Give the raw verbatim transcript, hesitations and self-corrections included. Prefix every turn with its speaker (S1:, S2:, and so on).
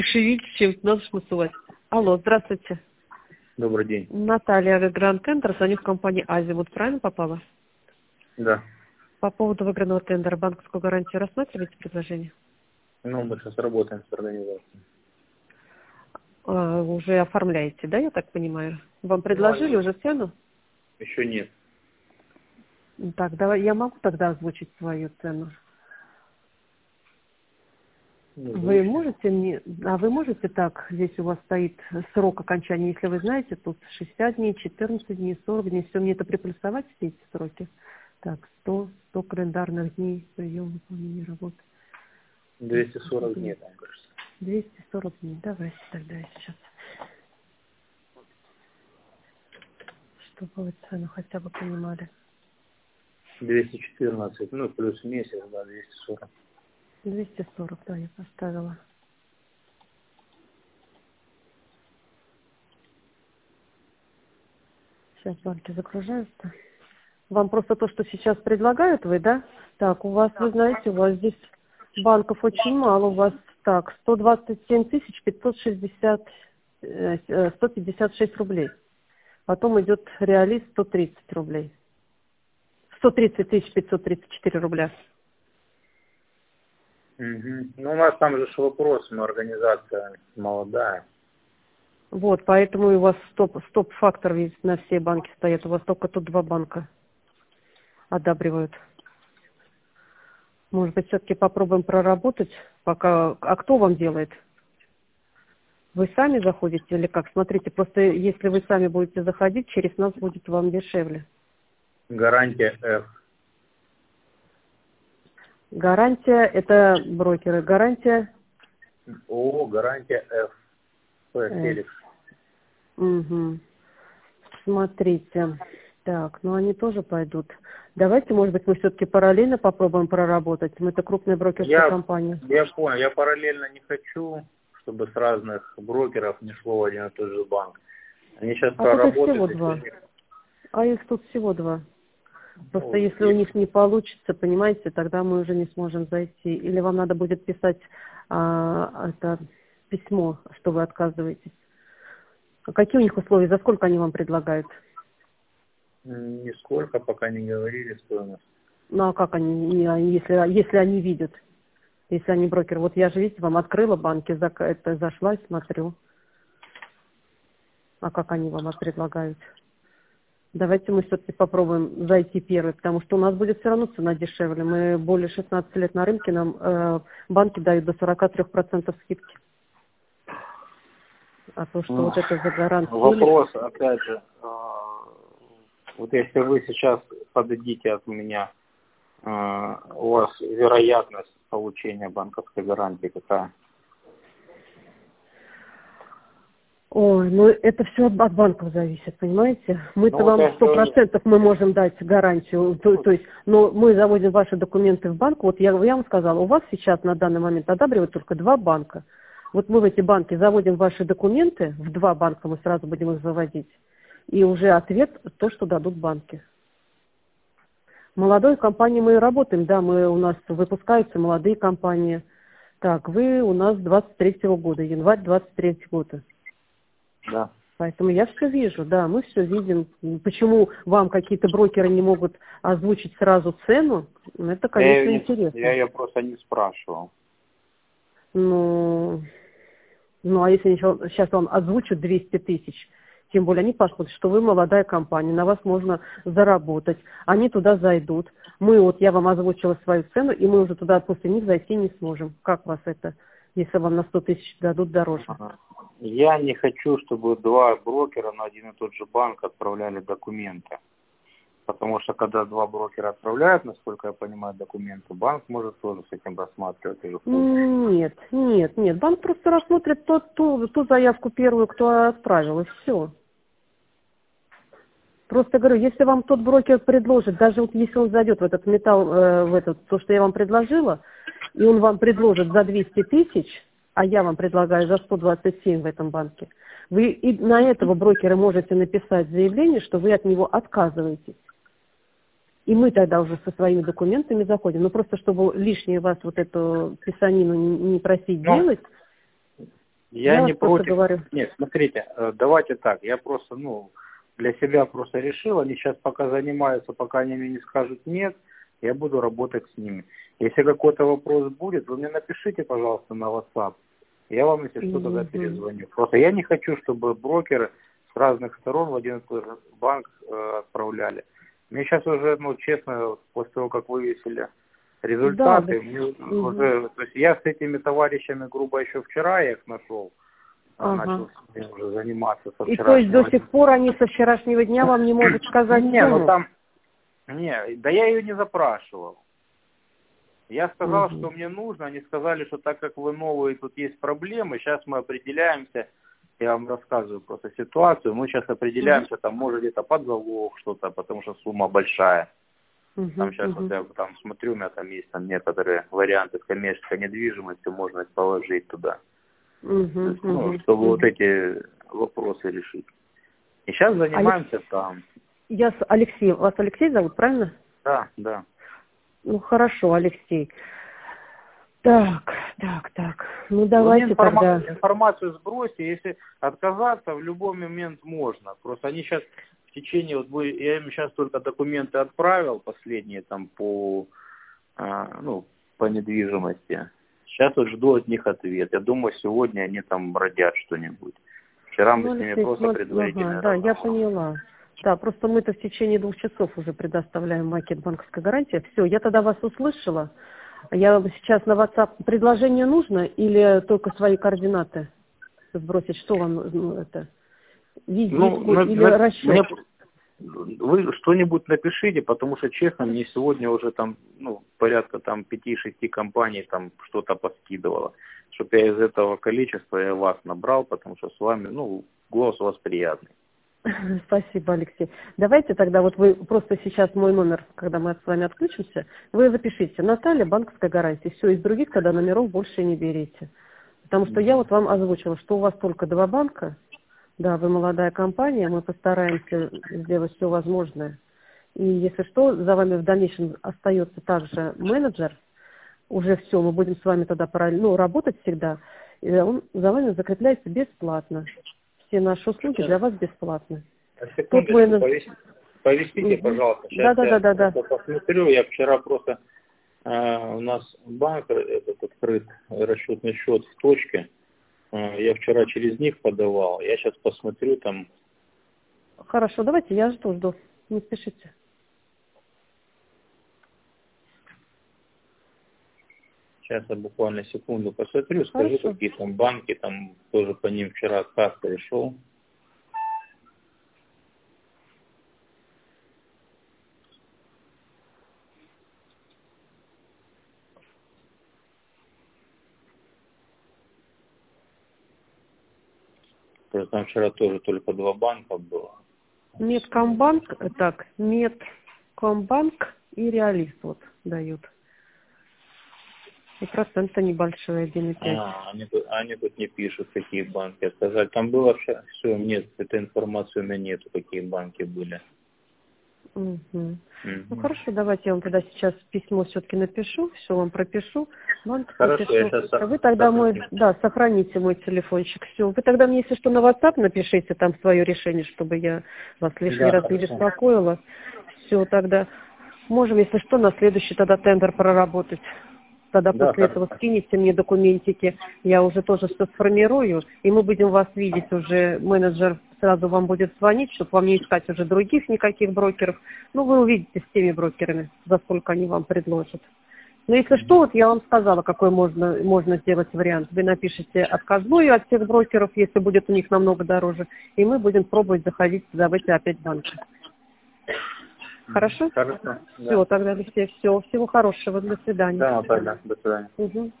S1: Шевелить, чем надо шмусовать. Алло, здравствуйте.
S2: Добрый день.
S1: Наталья, Гранд Тендер, звоню в компании Азимут. Правильно попала?
S2: Да.
S1: По поводу выигранного тендера банковскую гарантию рассматриваете предложение?
S2: Ну, мы сейчас работаем с организацией.
S1: А, уже оформляете, да, я так понимаю? Вам
S2: Ну,
S1: предложили
S2: они
S1: уже цену?
S2: еще нет.
S1: Так, давай, я могу тогда озвучить свою цену.
S2: Ну,
S1: Вы
S2: звучит.
S1: можете мне, а вы можете так, здесь у вас стоит срок окончания, если вы знаете, тут шестьдесят дней, четырнадцать дней, сорок дней, все мне это приплюсовать, все эти сроки? Так, сто, сто календарных дней, прием выполнения работы.
S2: двести сорок дней, там, кажется.
S1: двести сорок дней, давайте тогда сейчас, чтобы вы цену хотя бы понимали.
S2: двести четырнадцать, ну, плюс месяц, да, двести сорок.
S1: двести сорок, да, я поставила. Сейчас банки загружаются. Вам просто то, что сейчас предлагают вы, да? Так, у вас, вы знаете, у вас здесь банков очень мало. У вас так, сто двадцать семь тысяч пятьсот шестьдесят, э, э, сто пятьдесят шесть рублей. Потом идет реалист сто тридцать рублей. сто тридцать тысяч пятьсот тридцать четыре рубля.
S2: Угу. Ну, у нас там же ж вопрос, мы организация молодая.
S1: Вот, поэтому и у вас стоп, стоп-фактор весь на все банки стоит. У вас только тут два банка одабривают. Может быть, все-таки попробуем проработать, пока... А кто вам делает? Вы сами заходите или как? Смотрите, просто если вы сами будете заходить, через нас будет вам дешевле.
S2: Гарантия F.
S1: Гарантия, это брокеры. Гарантия...
S2: О, гарантия F.
S1: Э,
S2: Феликс.
S1: угу. Смотрите. Так, ну они тоже пойдут. Давайте, может быть, мы все-таки параллельно попробуем проработать. Мы-то крупная брокерская
S2: Я,
S1: компания.
S2: я понял, я параллельно не хочу, чтобы с разных брокеров не шло в один и тот же банк. Они сейчас
S1: А тут их всего
S2: проработают, и
S1: два.
S2: сегодня...
S1: А их тут всего два. Просто
S2: Ну,
S1: если у
S2: и-
S1: них не получится, понимаете, тогда мы уже не сможем зайти. Или вам надо будет писать а, это письмо, что вы отказываетесь. А какие у них условия? За сколько они вам предлагают?
S2: м, нисколько пока не говорили стоимость.
S1: Ну а как они, не- они- если, если они видят, если они брокер? Вот я же, видите, вам открыла банки, зак- это зашла и смотрю. А как они вам предлагают? Давайте мы все-таки попробуем зайти первый, потому что у нас будет все равно цена дешевле. Мы более шестнадцати лет на рынке, нам э, банки дают до сорока трёх процентов скидки. А то, что
S2: Ну,
S1: вот это за гарант Феликс,
S2: вопрос, опять же, а, вот если вы сейчас подадите от меня, а, у вас вероятность получения банковской гарантии какая?
S1: ой, ну это все от, от банков зависит, понимаете? Мы-то
S2: Ну вот
S1: вам
S2: я
S1: сто
S2: говорю,
S1: процентов мы можем дать гарантию, то, то есть, но мы заводим ваши документы в банк, вот я, я вам сказала, у вас сейчас на данный момент одабривают только два банка. Вот мы в эти банки заводим ваши документы, в два банка мы сразу будем их заводить, и уже ответ то, что дадут банки. Молодой компании мы работаем, да, мы у нас выпускаются молодые компании. Так, вы у нас двадцать третьего года, январь двадцать третьего года.
S2: да.
S1: Поэтому я все вижу, да, мы все видим. Почему вам какие-то брокеры не могут озвучить сразу цену, ну, это,
S2: Я
S1: конечно,
S2: ее, не, я
S1: интересно.
S2: ее просто не спрашивал.
S1: Ну, ну, а если они сейчас вам озвучат двести тысяч, тем более они посмотрят, что вы молодая компания, на вас можно заработать, они туда зайдут. Мы, вот я вам озвучила свою цену, и мы уже туда после них зайти не сможем. Как вас это, если вам на сто тысяч дадут дороже?
S2: Ага. Я не хочу, чтобы два брокера на один и тот же банк отправляли документы. Потому что когда два брокера отправляют, насколько я понимаю, документы, банк может тоже с этим рассматривать.
S1: Нет, нет, нет. Банк просто рассмотрит тот, ту, ту заявку первую, кто отправил, и все. Просто говорю, если вам тот брокер предложит, даже вот если он зайдет в этот металл, э, в этот, то, что я вам предложила, и он вам предложит за двести тысяч, а я вам предлагаю за сто двадцать семь в этом банке, вы и на этого брокера можете написать заявление, что вы от него отказываетесь. И мы тогда уже со своими документами заходим. Ну, просто чтобы лишнее вас вот эту писанину не просить
S2: Ну,
S1: делать.
S2: Я,
S1: Я
S2: не
S1: вас просто
S2: против.
S1: говорю.
S2: Нет, смотрите, э, давайте так. Я просто, ну, для себя просто решил. Они сейчас пока занимаются, пока они мне не скажут нет, я буду работать с ними. Если какой-то вопрос будет, вы мне напишите, пожалуйста, на WhatsApp. Я вам, если что, тогда перезвоню. Просто я не хочу, чтобы брокеры с разных сторон в один и тот же банк э, отправляли. Мне сейчас уже, ну, честно, после того, как вывесили результаты,
S1: Да,
S2: мне
S1: угу.
S2: уже, то есть я с этими товарищами, грубо, еще вчера я их нашел,
S1: Ага.
S2: начал с ними уже заниматься со
S1: И то есть до
S2: вчерашнего
S1: сих
S2: дня.
S1: пор они со вчерашнего дня вам не могут сказать
S2: Не, ну
S1: сумму?
S2: там, не, да я ее не запрашивал. Я сказал,
S1: Угу.
S2: что мне нужно, они сказали, что так как вы новые, тут есть проблемы, сейчас мы определяемся, я вам рассказываю просто ситуацию, мы сейчас определяемся, там может где-то под залог что-то, потому что сумма большая.
S1: Угу.
S2: Там сейчас
S1: Угу.
S2: вот я там смотрю, у меня там есть там некоторые варианты с коммерческой недвижимостью, можно положить туда.
S1: Угу.
S2: То есть, ну,
S1: Угу.
S2: чтобы
S1: Угу.
S2: вот эти вопросы решить. И сейчас занимаемся
S1: Алекс...
S2: там.
S1: Я с Алексеем. Вас Алексей зовут, правильно?
S2: Да, да.
S1: Ну хорошо, Алексей. Так, так, так. Ну
S2: Вы
S1: давайте
S2: мне информа-
S1: тогда.
S2: информацию сбросьте, если отказаться, в любой момент можно. Просто они сейчас в течение, вот вы, я им сейчас только документы отправил, последние там по, а, ну, по недвижимости. Сейчас вот жду от них ответ. Я думаю, сегодня они там бродят что-нибудь. Вчера мы
S1: Ну,
S2: с ними
S1: Алексей,
S2: просто
S1: смотри,
S2: предварительно
S1: ага, да, я
S2: разговаривали.
S1: поняла. Да, просто мы-то в течение двух часов уже предоставляем макет банковской гарантии. Все, я тогда вас услышала. Я сейчас на WhatsApp предложение нужно или только свои координаты сбросить? Что вам ну, это? Визитку
S2: Ну, на-
S1: или
S2: на-
S1: расчет?
S2: мне, вы что-нибудь напишите, потому что, честно, мне сегодня уже там, ну, порядка там пяти-шести компаний там что-то поскидывало. Чтобы я из этого количества я вас набрал, потому что с вами, ну, голос у вас приятный.
S1: Спасибо, Алексей. Давайте тогда, вот вы просто сейчас мой номер, когда мы с вами отключимся, вы запишите Наталья, банковская гарантия. Все, из других тогда номеров больше не берите. Потому что я вот вам озвучила, что у вас только два банка. Да, вы молодая компания, мы постараемся сделать все возможное. И если что, за вами в дальнейшем остается также менеджер. Уже все, мы будем с вами тогда параллельно, ну, работать всегда. И он за вами закрепляется бесплатно. Все наши услуги для вас бесплатны.
S2: А
S1: Тут
S2: секундочку,
S1: менеджер...
S2: повесите, повесите,
S1: Угу.
S2: пожалуйста.
S1: Да,
S2: Сейчас
S1: да,
S2: я
S1: да, да, да.
S2: посмотрю. Я вчера просто, э, у нас банк этот открыт, расчетный счет в точке. Э, я вчера через них подавал. Я сейчас посмотрю там.
S1: Хорошо, давайте, я жду, жду. Не спешите.
S2: Сейчас я буквально секунду посмотрю, скажу,
S1: Хорошо.
S2: какие там банки, там тоже по ним вчера отказ пришел. То есть там вчера тоже только два банка было.
S1: Медкомбанк, э, так, Медкомбанк и Реалист вот дают. И процент-то небольшой, один и пять.
S2: А, они, тут- они тут не пишут, какие банки отказали. Там было все, все, нет, этой информации у меня нету, какие банки были.
S1: Угу.
S2: Мгм.
S1: Ну хорошо, давайте я вам тогда сейчас письмо все-таки напишу, все вам пропишу, банк
S2: Хорошо, я
S1: напишу.
S2: сейчас...
S1: Вы тогда мой, да, сохраните мой телефончик, все. Вы тогда мне, если что, на WhatsApp напишите там свое решение, чтобы я вас лишний
S2: Да,
S1: раз не
S2: хорошо.
S1: беспокоила. Все, тогда можем, если что, на следующий тогда тендер проработать. Тогда
S2: Да,
S1: после
S2: хорошо.
S1: этого скинете мне документики, я уже тоже все сформирую, и мы будем вас видеть уже, менеджер сразу вам будет звонить, чтобы вам не искать уже других никаких брокеров. Ну, вы увидите с теми брокерами, за сколько они вам предложат. Но если что, вот я вам сказала, какой можно, можно сделать вариант. Вы напишите отказную от всех брокеров, если будет у них намного дороже, и мы будем пробовать заходить сюда в эти опять банки. Хорошо?
S2: Хорошо.
S1: Все, тогда, Алексей, все. Всего хорошего. До свидания.
S2: Да, Наталья, до свидания.
S1: Угу.